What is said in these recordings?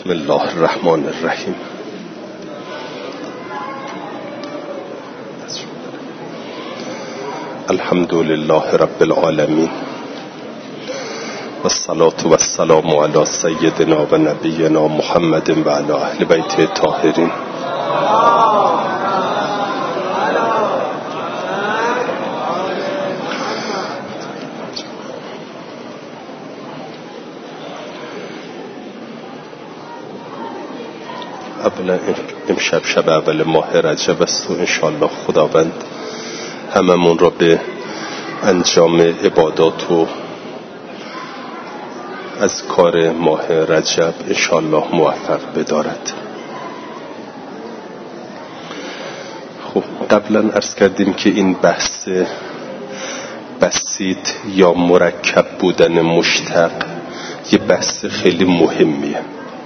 بسم الله الرحمن الرحیم. الحمد لله رب العالمین و الصلاة و السلام علی سیدنا و نبینا محمد و علی اهل بیت الطاهرین. اولا امشب شب اول ماه رجب است و انشاءالله خداوند هممون را به انجام عبادات و از کار ماه رجب انشاءالله موفق بدارد. خب قبلا عرض کردیم که این بحث بسیط یا مرکب بودن مشتق یه بحث خیلی مهمیه.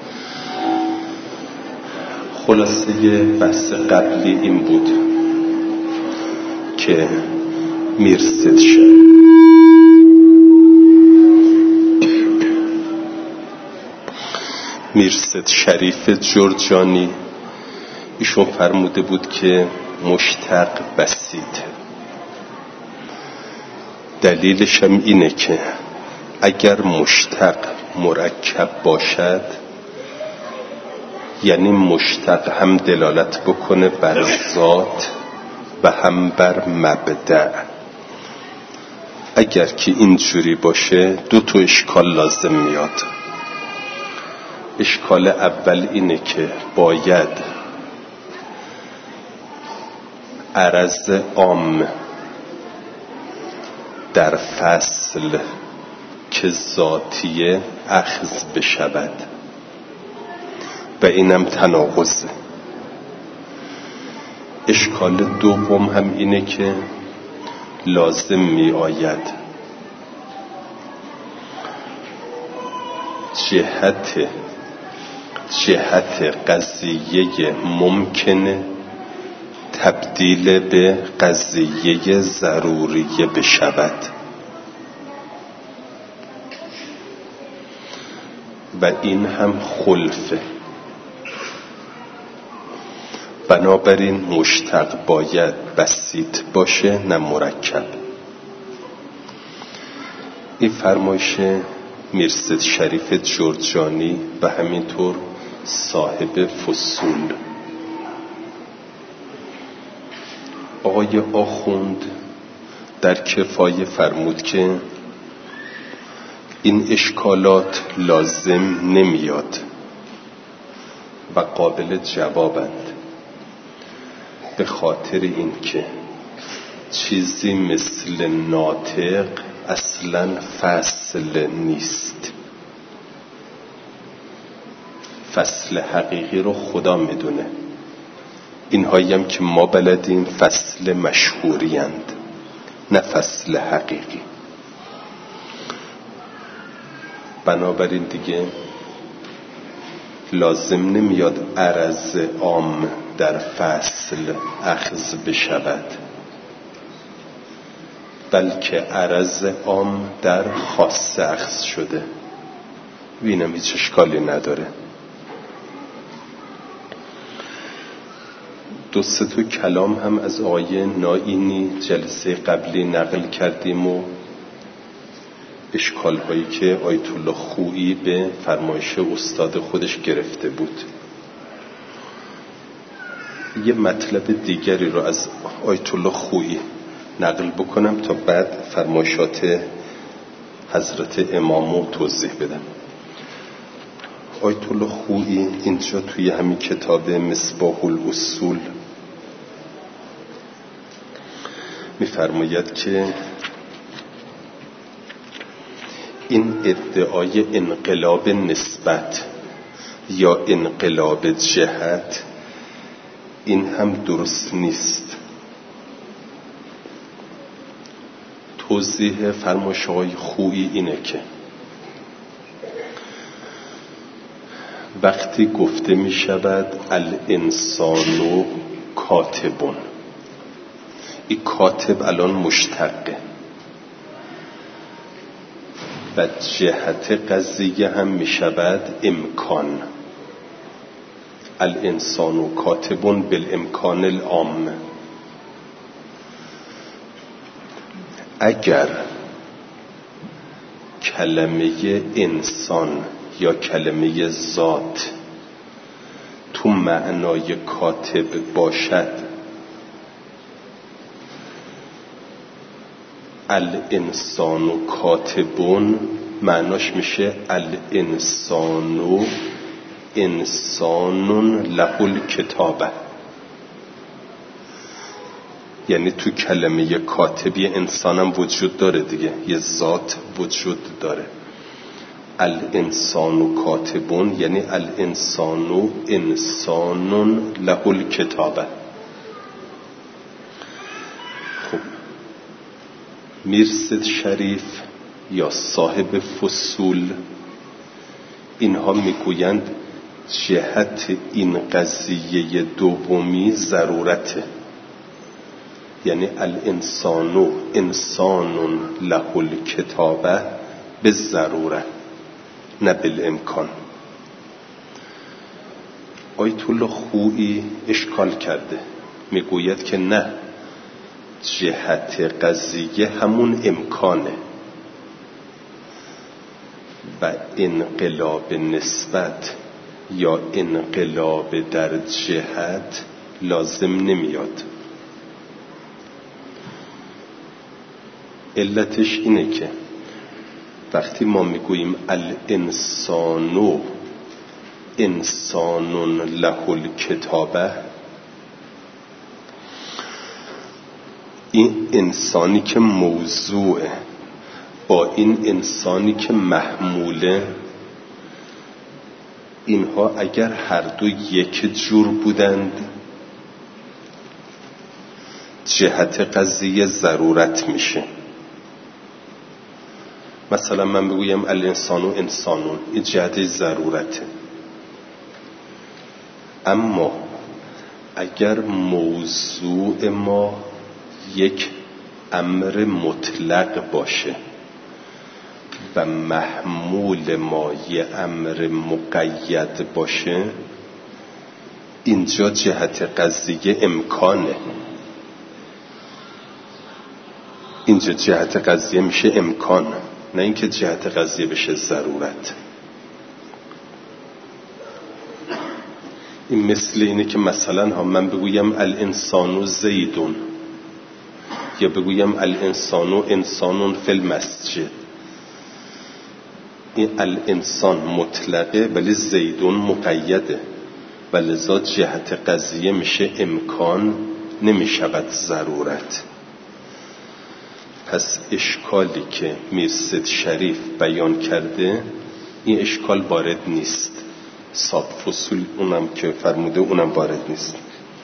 خلاصه بحث قبلی این بود که میرزد شریف جرجانی ایشون فرموده بود که مشتق بسیط. دلیلش هم اینه که اگر مشتق مرکب باشد یعنی مشتق هم دلالت بکنه بر ذات و هم بر مبدأ. اگر که اینجوری باشه دو تا اشکال لازم میاد. اشکال اول اینه که باید عرض عام در فصل که ذاتیه اخذ بشود و اینم تناقضه. اشکال دوم هم اینه که لازم می آید جهت قضیه ممکنه تبدیل به قضیه ضروریه بشود و این هم خلفه. بنابراین مشتق باید بسیط باشه نه مرکب. این فرمایش میرزد شریف جرجانی و همینطور صاحب فصول. آقای آخوند در کفایه فرمود که این اشکالات لازم نمیاد و قابل جوابند، به خاطر این که چیزی مثل ناطق اصلا فصل نیست. فصل حقیقی رو خدا میدونه. اینهایی هم که ما بلدیم فصل مشهوری اند نه فصل حقیقی. بنابراین دیگه لازم نمیاد عرض عام در فصل اخذ بشود، بلکه عرض عام در خاص اخذ شده. اینم هیچ اشکالی نداره. دو سه تا کلام هم از آقای نائینی جلسه قبلی نقل کردیم و اشکال هایی که آیت الله خویی به فرمایش استاد خودش گرفته بود. یه مطلب دیگری رو از آیت الله خویی نقل بکنم تا بعد فرمایشات حضرت امامو توضیح بدم. آیت الله خویی اینجا توی همین کتاب مصباح الاصول می‌فرماید که این ادعای انقلاب نسبت یا انقلاب جهت این هم درست نیست. توضیح فرمایش‌های خویی اینه که وقتی گفته می شود الانسان کاتبون، این کاتب الان مشتقه و جهت قضیه هم می شود امکان. الانسان کاتب بالامکان العام. اگر کلمه انسان یا کلمه ذات تو معنای کاتب باشد، الانسان کاتبون معناش میشه الانسان انسان له الکتابه. یعنی تو کلمه کاتبی انسانم وجود داره دیگه، یه ذات وجود داره. الانسان کاتبون یعنی الانسان انسان له الکتابه. خب میرصد شریف یا صاحب فصول اینها میگویند جهت این قضیه دومی ضرورته، یعنی الانسان انسان له الکتابه به ضروره نه بالامکان. آیت الله خویی اشکال کرده، میگوید که نه، جهت قضیه همون امکانه و انقلاب نسبت یا انقلاب در جهت لازم نمیاد. علتش اینه که وقتی ما میگوییم الانسان انسان له الکتابه، این انسانی که موضوعه با این انسانی که محموله، اینها اگر هر دو یک جور بودند جهت قضیه ضرورت میشه. مثلا من بگویم الانسان انسانون، این جهت ضرورته. اما اگر موضوع ما یک امر مطلق باشه و محمول ما یه امر مقید باشه، اینجا جهت قضیه امکانه. اینجا جهت قضیه میشه امکان، نه اینکه جهت قضیه بشه ضرورت. این مثل اینه که مثلا من بگویم الانسان زیدون یا بگویم الانسان انسان فی المسجد. این الانسان مطلقه ولی زیدون مقیده و لذا جهت قضیه میشه امکان، نمیشود ضرورت. پس اشکالی که میرصد شریف بیان کرده این اشکال وارد نیست. صاحب فصول اونم که فرموده اونم وارد نیست.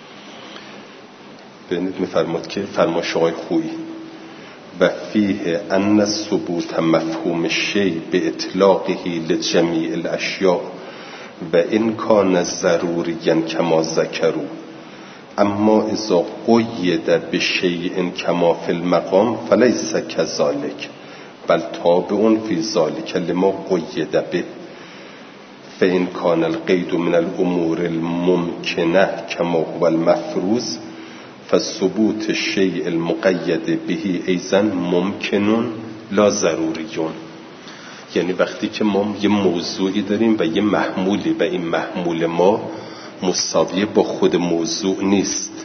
ببینید میفرماد که فرمایش آقای خویی و فیه ان ثبوت مفهوم الشیء به اطلاقه لجمیع الاشیاء و ان کان ضروریا کما ذکروا، اما اذا قید بشیء کما فی المقام فلیس کذلک بل تابع فی ذلک لما قید به، فان کان القید من الامور الممکنه کما هو المفروض فثبوت الشیء المقید به ایضا ممکن لا ضروریون. یعنی وقتی که ما یه موضوعی داریم و یه محمولی و این محمول ما مساویه با خود موضوع نیست،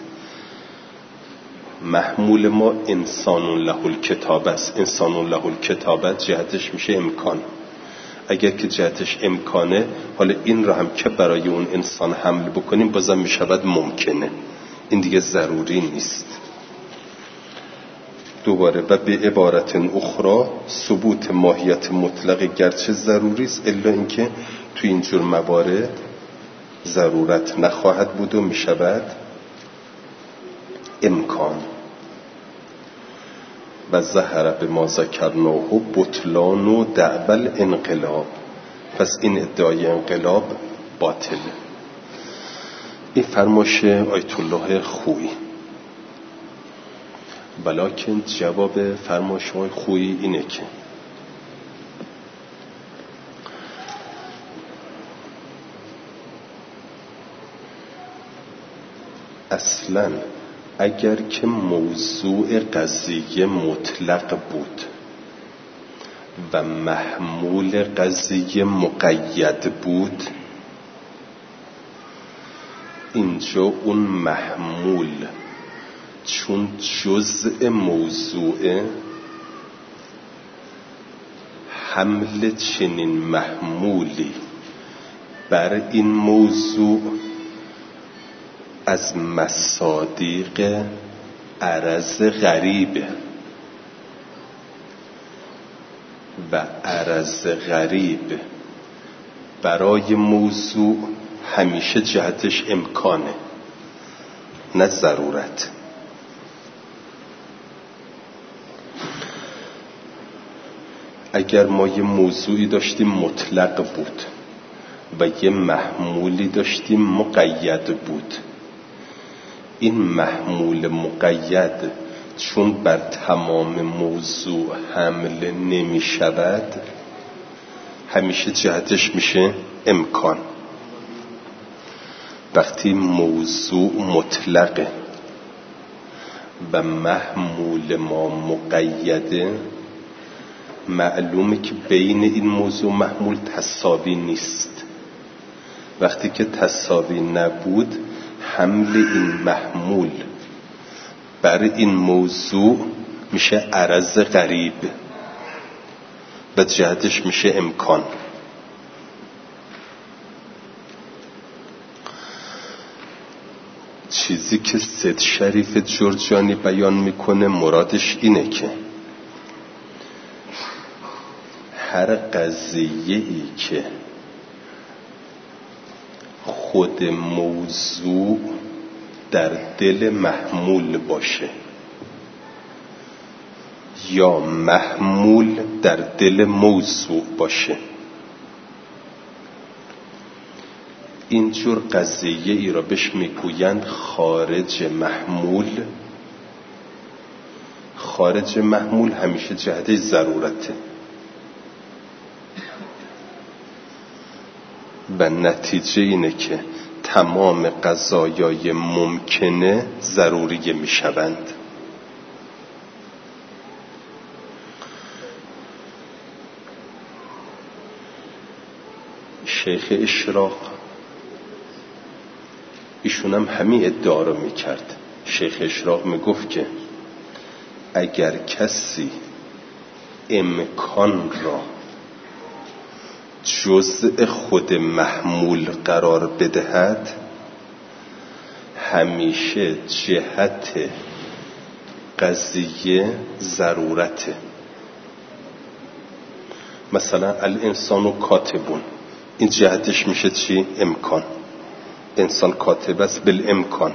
محمول ما انسان له الکتابه است. انسان له الکتابه جهتش میشه امکان. اگر که جهتش امکانه، حالا این را هم که برای اون انسان حمل بکنیم بازم میشود ممکنه، این دیگه ضروری نیست. دوباره و به عبارت اخرى ثبوت ماهیت مطلق گرچه ضروری است، الا اینکه تو اینجور موارد ضرورت نخواهد بود و میشود امکان. و ظهر به ما ذکرناه بطلان و دعوی الانقلاب، پس این ادعای انقلاب باطله. این فرمایش آیت الله خویی. بلکن جواب فرمایش های خویی اینه که اصلا اگر که موضوع قضیه مطلق بود و محمول قضیه مقید بود، اینجا اون محمول چون جزء موضوعه، حمل چنین محمولی بر این موضوع از مصادیق عرض غریبه و عرض غریب برای موضوع همیشه جهتش امکانه نه ضرورت. اگر ما یه موضوعی داشتیم مطلق بود و یه محمولی داشتیم مقید بود، این محمول مقید چون بر تمام موضوع حمل نمی شود، همیشه جهتش میشه امکان. وقتی موضوع مطلقه و محمول ما مقیده، معلومه که بین این موضوع محمول تساوی نیست. وقتی که تساوی نبود، حمل این محمول بر این موضوع میشه عرض غریب و جهتش میشه امکان. چیزی که سید شریف جرجانی بیان میکنه مرادش اینه که هر قضیه‌ای که خود موضوع در دل محمول باشه یا محمول در دل موضوع باشه، اینجور قضیه ای را بهش میگویند خارج محمول. خارج محمول همیشه جهتش ضرورته و نتیجه اینه که تمام قضایای ممکنه ضروری میشوند. شیخ اشراق ایشون هم همین ادعا رو میکرد. شیخ اشراق میگفت که اگر کسی امکان را جزء خود محمول قرار بدهد، همیشه جهت قضیه ضرورته. مثلا الانسان کاتبون، این جهتش میشه چی؟ امکان. انسان کاتب است بالامکان.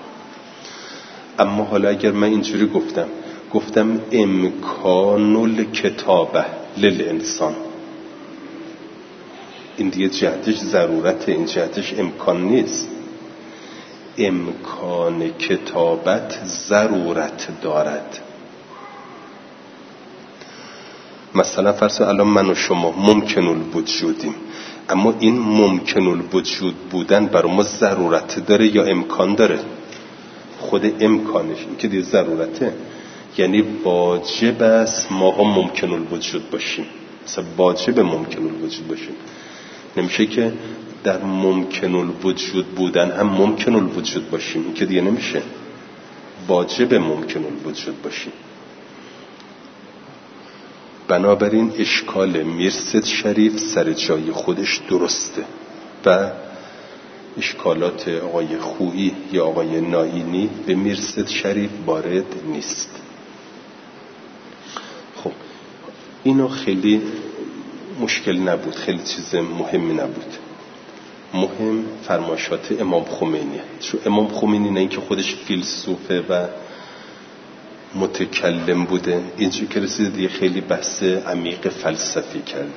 اما حالا اگر من اینجوری گفتم امکان الکتابه للانسان، این دیگه جهتش ضرورته، این جهتش امکان نیست. امکان کتابت ضرورت دارد. مثلا فرض الان من و شما ممکن الوجودیم، اما این ممکن الوجود بودن برای ما ضرورت داره یا امکان داره؟ خود امکانش این که دیگه ضرورته، یعنی واجب است ما هم ممکن الوجود باشیم. مثلا واجب ممکن الوجود باشیم. نمیشه که در ممکن الوجود بودن هم ممکن الوجود باشیم، این که دیگه نمیشه. واجب ممکن الوجود باشیم. بنابراین اشکال میرسید شریف سر جای خودش درسته و اشکالات آقای خویی یا آقای نائینی به میرسید شریف وارد نیست. خب اینو خیلی مشکل نبود، خیلی چیز مهمی نبود. مهم فرمایشات امام خمینیه. چون امام خمینی نه اینکه خودش فیلسوفه و متکلم بوده، اینجا که رسیده دیگه خیلی بحث عمیق فلسفی کرده.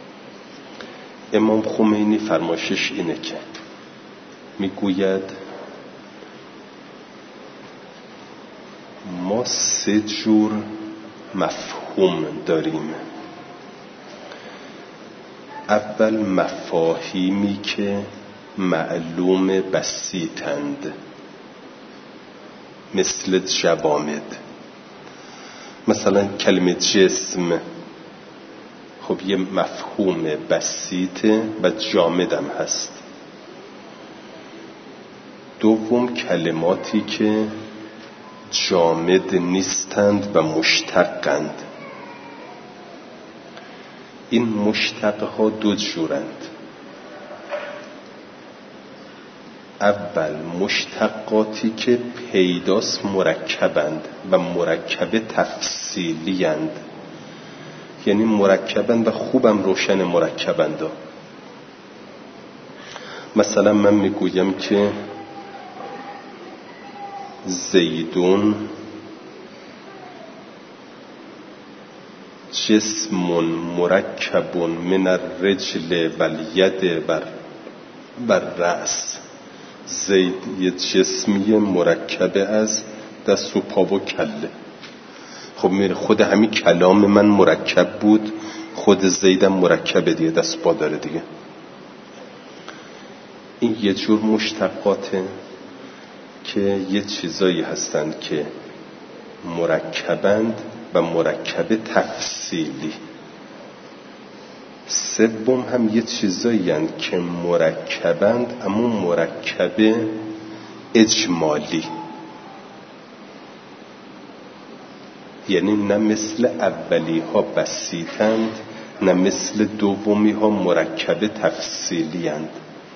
امام خمینی فرمایشش اینه که میگوید ما 3 جور مفهوم داریم. اول مفاهیمی که معلوم بسیطند، مثل جوامد. مثلا کلمه جسم خب یه مفهوم بسیطه و جامدم هست. دوم کلماتی که جامد نیستند و مشتقند. این مشتقها دو جورند. اول مشتقاتی که پیداست مرکبند و مرکب تفصیلی اند، یعنی مرکبند و خوبم روشن مرکبند. مثلا من میگویم که زیدون جسم مرکب من الرجل و الید بر رأس. زید یه جسمی مرکب از دست و پا و کله. خب میره خود همین کلام من مرکب بود، خود زیدم مرکب دیگه، دست پا داره دیگه. این یه جور مشتقاته که یه چیزایی هستند که مرکبند و مرکب تفصیلی. سوم هم یه چیزایی هستند که مرکبند اما مرکب اجمالی، یعنی نه مثل اولی ها بسیطند نه مثل دومی ها مرکب تفصیلی هستند.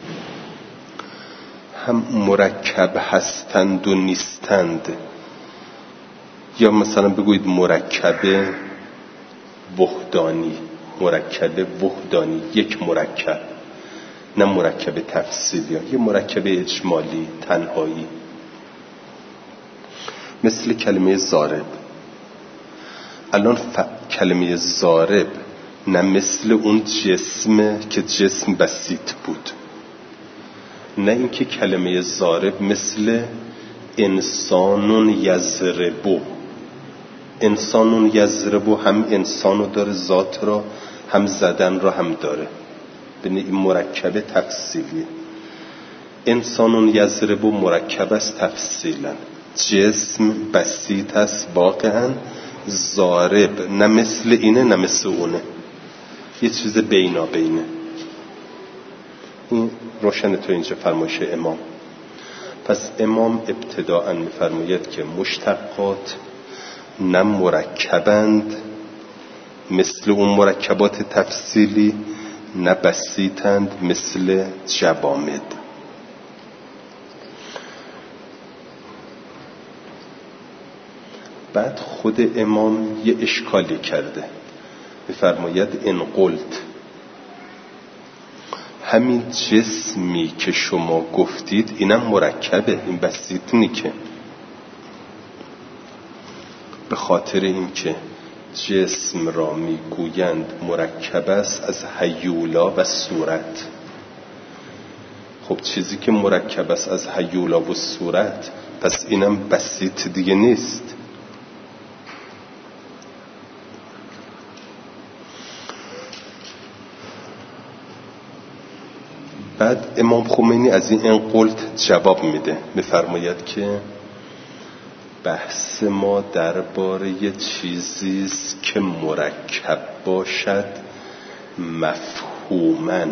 هم مرکب هستند و نیستند. یا مثلا بگویید مرکب وحدانی، مرکب وحدانی یک مرکب، نه مرکب تفصیلی، یه مرکب اجمالی تنهایی. مثل کلمه ضارب. الان کلمه ضارب نه مثل اون جسمه که جسم بسیط بود، نه اینکه کلمه ضارب مثل انسان یضربو. انسان یضربو هم انسانو داره ذات را، هم زدن را هم داره، ببین این مرکب تفصیلیه. انسان یضربو مرکب است تفصیلا، جسم بسیط است واقعا. ضارب نه مثل اینه نه مثل اونه، یه چیز بینا بینه. این روشن تو اینجا فرمایش امام. پس امام ابتداءً می‌فرماید که مشتقات نه مرکبند مثل اون مرکبات تفصیلی، نه بسیطند مثل جوامد. بعد خود امام یه اشکالی کرده، می‌فرماید ان قلت، همین جسمی که شما گفتید اینم مرکبه، این بسیط نی که. به خاطر این که جسم را میگویند مرکب است از هیولا و صورت. خب چیزی که مرکب است از هیولا و صورت، پس اینم بسیط دیگه نیست. بعد امام خمینی از این قلت جواب میده، میفرماید که بحث ما درباره چیزی است که مرکب باشد مفهوماً،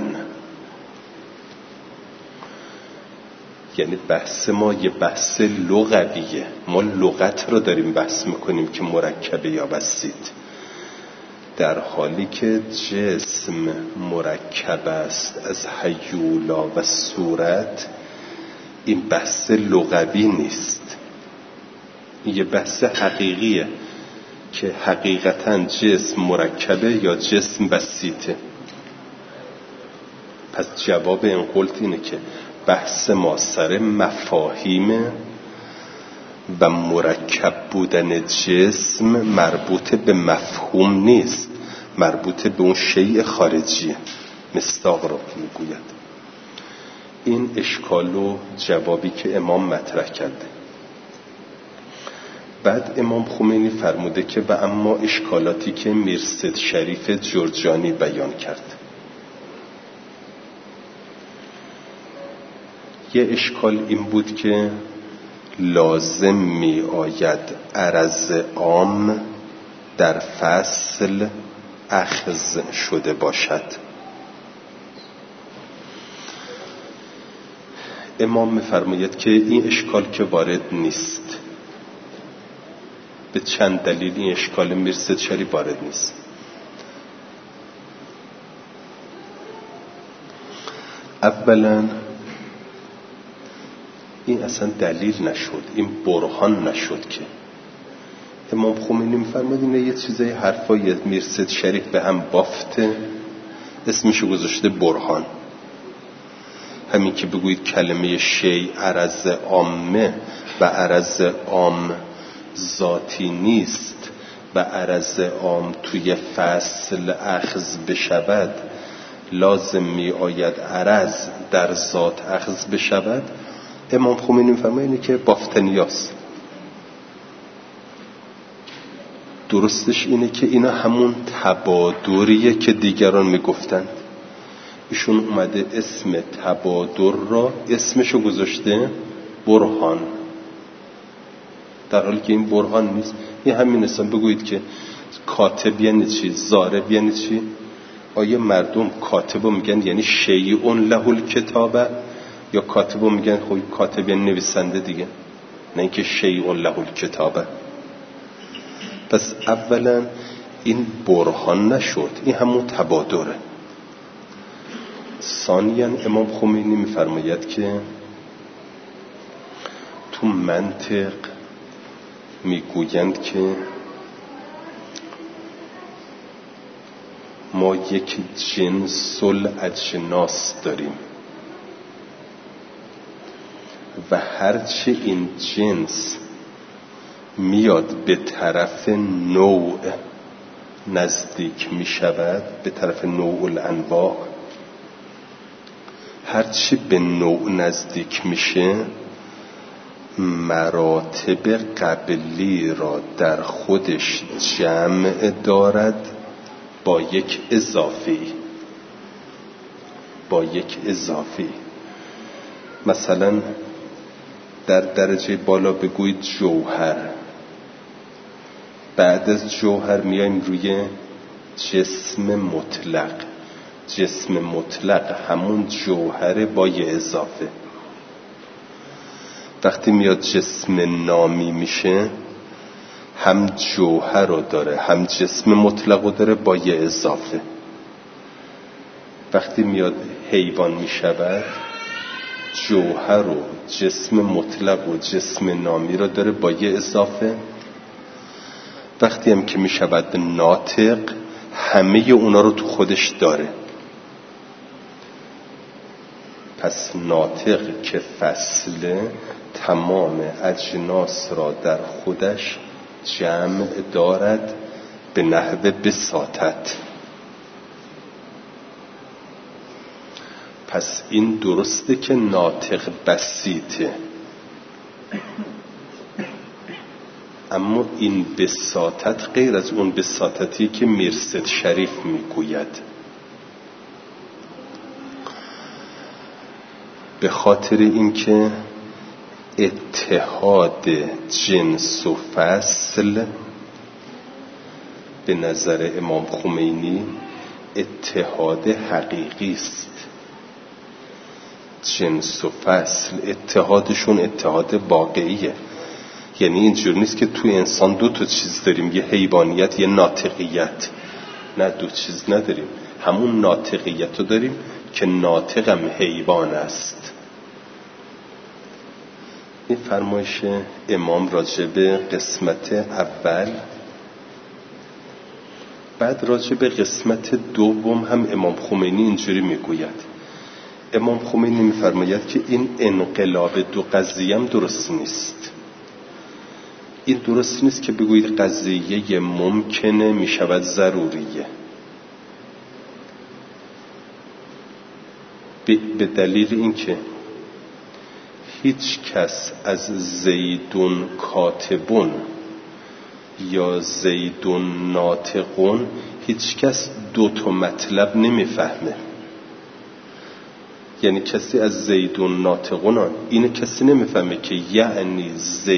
یعنی بحث ما یه بحث لغویه. ما لغت رو داریم بحث میکنیم که مرکبه یا بسیط، در حالی که جسم مرکب است از هیولا و صورت. این بحث لغوی نیست، یه بحث حقیقیه که حقیقتاً جسم مرکبه یا جسم بسیطه. پس جواب این قلت اینه که بحث ما سر مفاهیم و مرکب بودن جسم مربوط به مفهوم نیست، مربوط به اون شیء خارجیه. مصداق رو میگوید. این اشکال و جوابی که امام مطرح کرده. بعد امام خمینی فرموده که و اما اشکالاتی که میرصد شریف جرجانی بیان کرد. یه اشکال این بود که لازم می آید عرض عام در فصل اخذ شده باشد. امام می‌فرماید که این اشکال که وارد نیست. به چند دلیل این اشکال میرزا شریف وارد نیست. اولا این اصلا دلیل نشد، این برهان نشد که امام خمینی می‌فرماید اینه یه چیزای حرفای میرزا شریف به هم بافته، اسمشو گذاشته برهان. همین که بگویید کلمه شیء عرض عامه و عرض عام ذاتی نیست و عرض عام توی فصل اخذ بشود، لازم می آید عرض در ذات اخذ بشود. امام خمینی می‌فرماید اینه که بافتنیاست. درستش اینه که اینا همون تبادریه که دیگران میگفتن. ایشون اومده اسم تبادر را اسمشو گذاشته برهان، در حالی که این برهان نیست. این همین اصلا بگویید که کاتب یعنی چی، ضارب یعنی چی. آیا مردم کاتبو میگن یعنی شیء له الکتابه، یا کاتبو میگن خب کاتب یعنی نویسنده دیگه، نه اینکه شیء له الکتابه. پس اولا این برهان نشد، این همون تبادره. ثانیاً امام خمینی می‌فرماید که تو منطق میگویند که ما یک جنس الاجناس داریم و هرچه این جنس میاد به طرف نوع نزدیک میشود، به طرف نوع الانواع، هرچی به نوع نزدیک میشه مراتب قبلی را در خودش جمع دارد با یک اضافی. مثلا در درجه بالا بگویید جوهر، بعد از جوهر میایم روی جسم مطلق. جسم مطلق همون جوهر با یه اضافه. وقتی میاد جسم نامی میشه هم جوهر رو داره هم جسم مطلق رو داره با یه اضافه. وقتی میاد حیوان میشود جوهر و جسم مطلق و جسم نامی رو داره با یه اضافه. وقتی هم که میشود ناطق همه اونا رو تو خودش داره. پس ناطق که فصله تمام اجناس را در خودش جمع دارد به نحو بساطت. پس این درسته که ناطق بسیطه، اما این بساطت غیر از اون بساطتی که میرزا شریف میگوید. به خاطر اینکه اتحاد جنس و فصل به نظر امام خمینی اتحاد حقیقی است. جنس و فصل اتحادشون اتحاد واقعیه. یعنی اینجور نیست که توی انسان دو تا چیز داریم، یه حیوانیت یه ناطقیت. نه، دو چیز نداریم، همون ناطقیت رو داریم که ناطقم حیوان است. این فرمایش امام راجع به قسمت اول. بعد راجع به قسمت دوم هم امام خمینی اینجوری میگوید. امام خمینی میفرماید که این انقلاب دو قضیه هم درست نیست. این درست نیست که بگویید قضیه ممکنه میشود ضروریه. به دلیل اینکه هیچ کس از زیدون کاتبون یا زیدون ناطقون هیچ کس دو تا مطلب نمیفهمه. یعنی کسی از زیدون ناطقون اینه کسی نمیفهمه که یعنی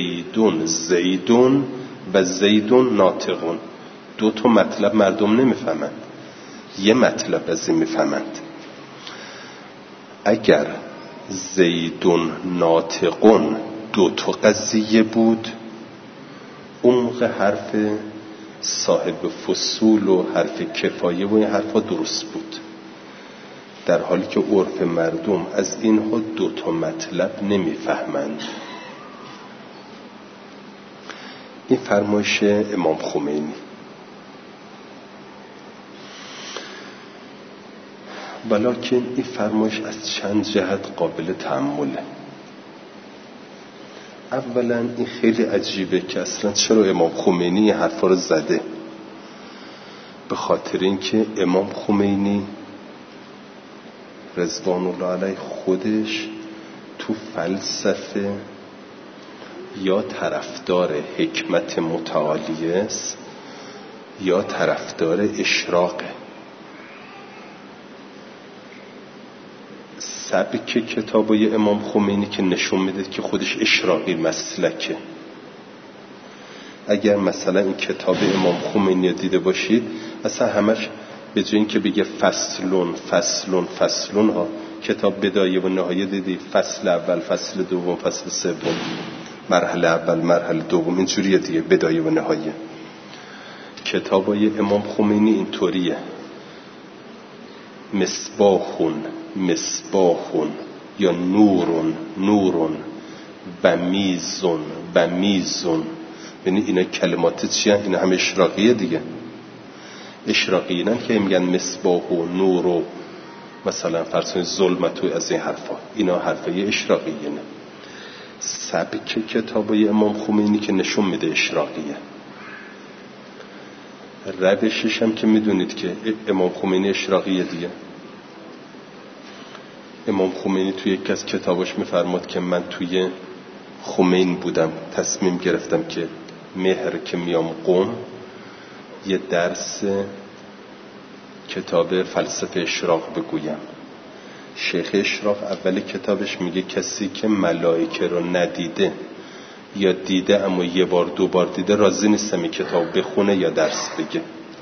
زیدون و زیدون ناطقون، دو تا مطلب مردم نمیفهمند، یه مطلب از این میفهمند. اگر زیدون ناطقون دو تا قضیه بود، اون موقع حرف صاحب فصول و حرف کفایه و این حرفا درست بود، در حالی که عرف مردم از اینها دو تا مطلب نمیفهمند. این فرمایش امام خمینی. ولکن این فرمایش از چند جهت قابل تأمله. اولا این خیلی عجیبه که اصلا چرا امام خمینی این حرفا رو زده. به خاطر اینکه امام خمینی رضوان الله علیه خودش تو فلسفه یا طرفدار حکمت متعالیه است یا طرفدار اشراقه. سبک کتابای امام خمینی که نشون میده که خودش اشراقی مسلکه. اگر مثلا این کتاب امام خمینی رو دیده باشید، اصلا همش به جای این که بگه فصلون ها، کتاب بدایه و نهایه دیدی، فصل اول، فصل دوم، فصل سوم، مرحله اول، مرحله دوم، اینجوریه دیگه، بدایه و نهایه. کتابای امام خمینی اینطوریه: مصباحون یا نورون بمیزون. یعنی اینا کلمات چی هست؟ اینا همه اشراقیه دیگه. اشراقیه که میگن مصباح و نور و مثلا فرض ظلمت و از این حرفا، اینا حرفای اشراقیه. نه سبک کتابای امام خمینی که نشون میده اشراقیه. روشش هم که میدونید که امام خمینی اشراقیه دیگه. امام خمینی توی یک از کتاباش میفرماد که من توی خمین بودم، تصمیم گرفتم که مهر که میام قم یه درس کتاب فلسفه اشراق بگویم. شیخ اشراق اول کتابش میگه کسی که ملائکه رو ندیده یا دیده اما یه بار دو بار دیده راضی نیستم این کتاب بخونه یا درس بگه.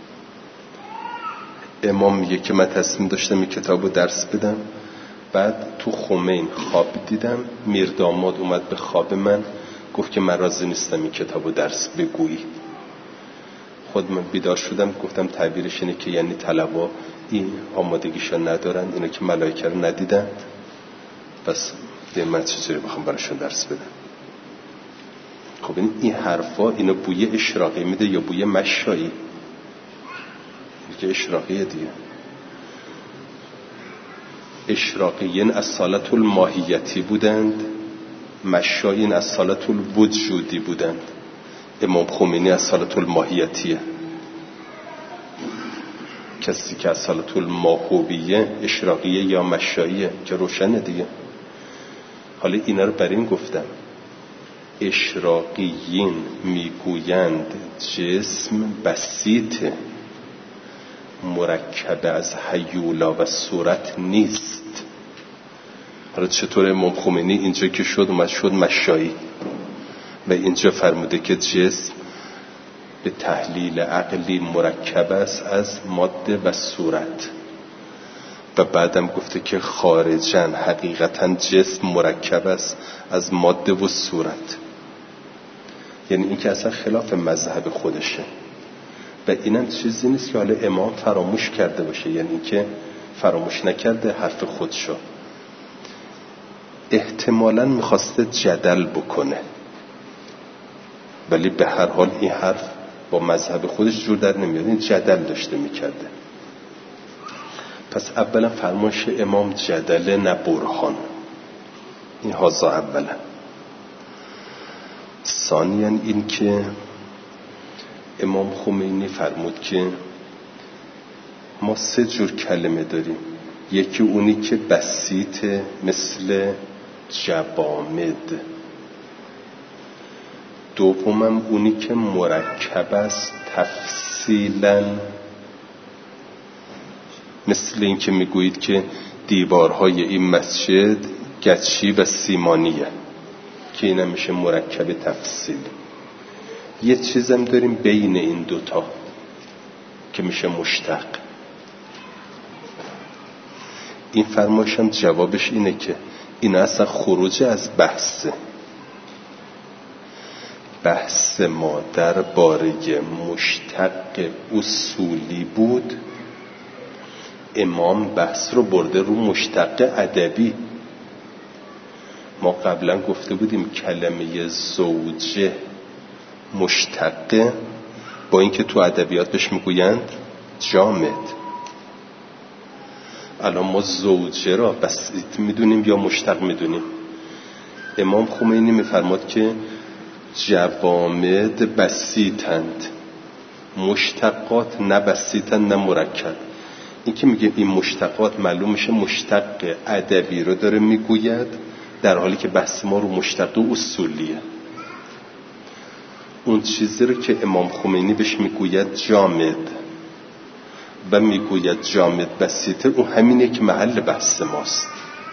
امام میگه که من تصمیم داشتم این کتاب رو درس بدم، بعد تو خمین خواب دیدم، میرداماد اومد به خواب من گفت که من راضی نیستم این کتاب رو درس بگویی. خود من بیدار شدم، گفتم تعبیرش اینه که یعنی طلبا این آمادگیشو ندارن، اینا که ملائکه رو ندیدن، پس من چجوری بخوام براشون درس بدم؟ خب این حرفا اینا بوی اشراقی میده یا بوی مشایی؟ این که اشراقیه دیگه. اشراقیین از سالت الماهیتی بودند، مشایین از سالت الوجودی بودند. امام خمینی از سالت الماهیتیه. کسی که از سالت الماهوبیه اشراقیه یا مشاییه که روشنه دیگه. حالا اینا رو برای این گفتم اشراقیین میگویند جسم بسیطه، مرکب از هیولا و صورت نیست. حالا چطور امام خمینی اینجا که شد مشایی و اینجا فرموده که جسم به تحلیل عقلی مرکب است از ماده و صورت، و بعدم گفته که خارجاً حقیقتاً جسم مرکب است از ماده و صورت. یعنی این که اصلا خلاف مذهب خودشه و اینم چیزی نیست که حالا امام فراموش کرده باشه، یعنی که فراموش نکرده حرف خودشو، احتمالاً میخواسته جدل بکنه، ولی به هر حال این حرف با مذهب خودش جور در نمیاد، این جدل داشته میکرده. پس اولا فرمایش امام جدل نه برهان، این هازا اولا. ثانیاً این که امام خمینی فرمود که ما 3 جور کلمه داریم، یکی اونی که بسیطه مثل جوامد، دومم اونی که مرکب است تفصیلاً مثل این که میگویید که دیوارهای این مسجد گچی و سیمانیه که این هم میشه مرکب تفصیلی. یه چیزم داریم بین این دوتا که میشه مشتق. این فرمایش هم جوابش اینه که این اصلا خروج از بحث ما در باره مشتق اصولی بود. امام بحث رو برده رو مشتق ادبی. ما قبلا گفته بودیم کلمه زوجه مشتقه، با اینکه تو ادبیات بهش میگویند جامد. الان ما زوجه را بسیط میدونیم یا مشتق میدونیم؟ امام خمینی میفرماد که جوامد بسیطند، مشتقات نه بسیطند نه مرکب. این که میگه این مشتقات معلوم میشه مشتق ادبی رو داره میگوید، در حالی که بحث ما رو مشتق اصولیه. اون چیزی رو که امام خمینی بهش میگوید جامد و میگوید جامد بسیطه، اون همینه که محل بحث ماست.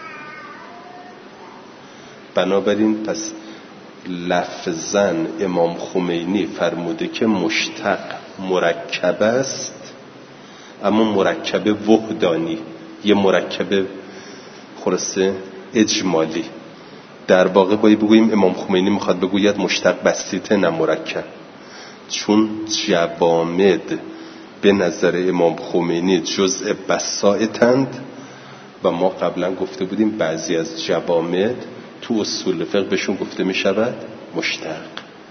بنابراین پس لفظاً امام خمینی فرموده که مشتق مرکب است، اما مرکب وحدانی، یه مرکب خلاصه اجمالی. در واقع باید بگوییم امام خمینی میخواد بگوید مشتق بسیطه نه مرکب، چون جوامد به نظر امام خمینی جزء بسائطند و ما قبلا گفته بودیم بعضی از جوامد تو اصول فقه بهشون گفته میشود مشتق.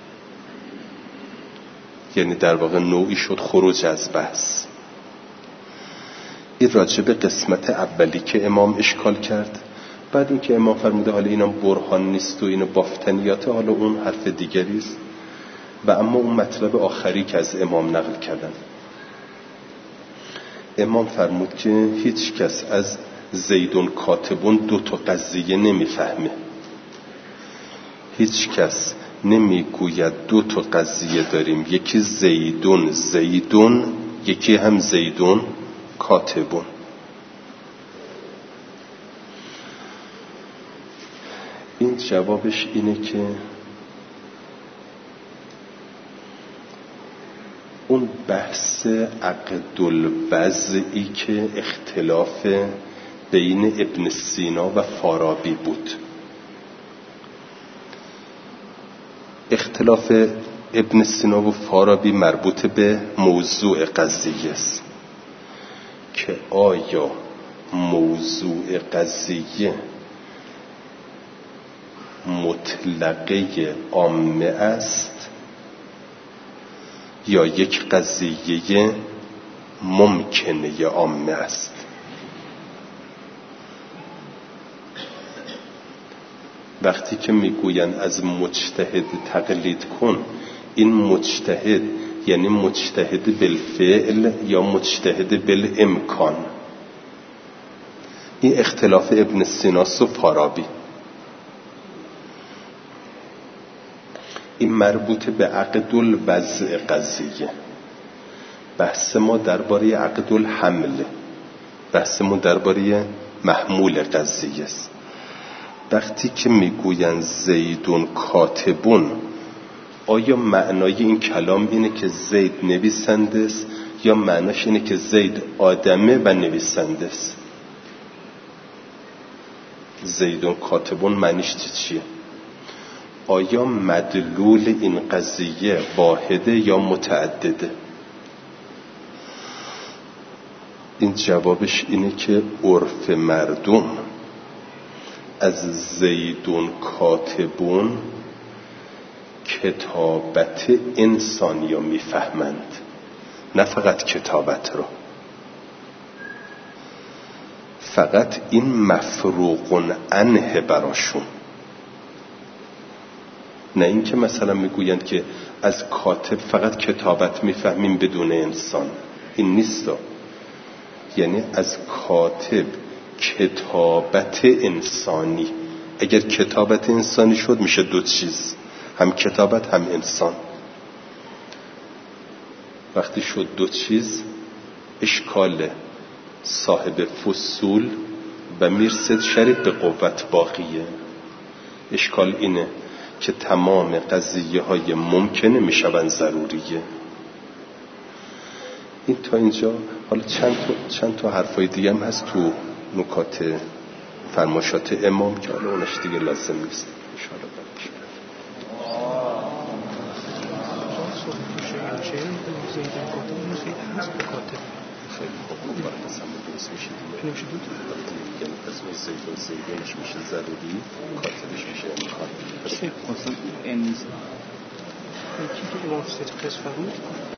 یعنی در واقع نوعی شد خروج از بحث. این راجع به قسمت اولی که امام اشکال کرد. بعد این که امام فرموده حالا اینا برهان نیست و اینا بافتنیاته، حالا اون حرف دیگری است. و اما اون مطلب آخری که از امام نقل کردن، امام فرمود که هیچ کس از زیدون کاتبون دو تا قضیه نمیفهمه. هیچ کس نمیگوید دو تا قضیه داریم، یکی زیدون یکی هم زیدون کاتبون. این جوابش اینه که اون بحث عقد الوضعی که اختلاف بین ابن سینا و فارابی بود، اختلاف ابن سینا و فارابی مربوط به موضوع قضیه است که آیا موضوع قضیه مطلقه عامه است یا یک قضیه ممکنه عامه است. وقتی که میگوین از مجتهد تقلید کن، این مجتهد یعنی مجتهد بالفعل یا مجتهد بالامکان. این اختلاف ابن سیناس و فارابی. این مربوط به عقد الوضع قضیه. بحث ما درباره عقد الحمل، بحث ما درباره محمول قضیه است. وقتی که میگوین زیدون کاتبون، آیا معنای این کلام اینه که زید نویسنده است یا معناش اینه که زید آدمه و نویسنده است؟ زیدون کاتبون معنیش چیه؟ آیا مدلول این قضیه واحده یا متعدده؟ این جوابش اینه که عرف مردم از زیدون کاتبون کتابت انسانی رو میفهمند، نه فقط کتابت رو. فقط این مفروغ عنه براشون، نه این که مثلا میگویند که از کاتب فقط کتابت میفهمیم بدون انسان. این نیست. یعنی از کاتب کتابت انسانی. اگر کتابت انسانی شد میشه دو چیز، هم کتابت هم انسان. وقتی شد دو چیز اشکاله. صاحب فصول و میرسد شریف به قوت باقیه. اشکال اینه که تمام قضیه های ممکنه میشون ضروریه. این تا اینجا. حالا چند تا حرفای دیگه هم هست تو نکات فرماشات امام که حالا اونش دیگه لازم نیست اشاره بکنم. خیلی خوب مبارک از همه درست میشه دیگه. اسم زیدونش میشه ضروری، کاتبش میشه امکان. اصلا این نیست. یکی که امام صدق فرمود